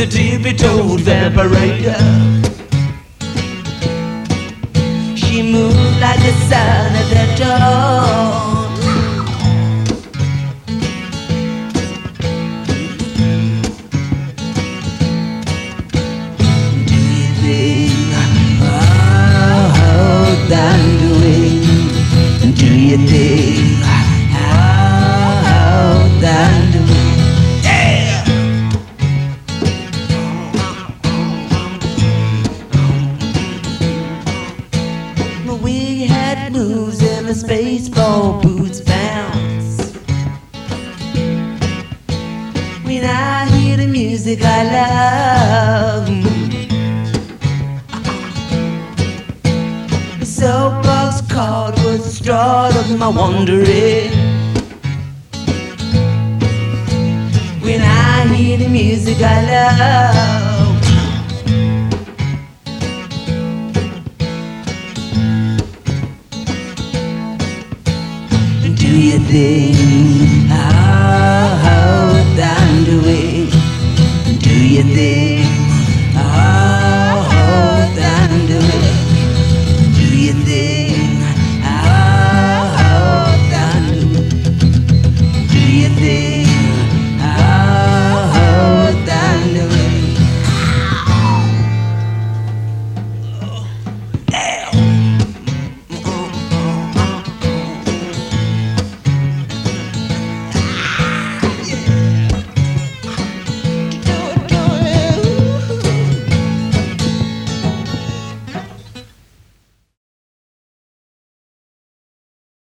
tippy-toed vampire. She moved like the sun at the dawn. Do you think how I'm doing? Do you think how I'm doing? Yeah! We had moves and the baseball boots bounce. When I hear the music I love, the soapbox cord was the start of my wandering. When I hear the music I love, do you think how I'm doing? Do you think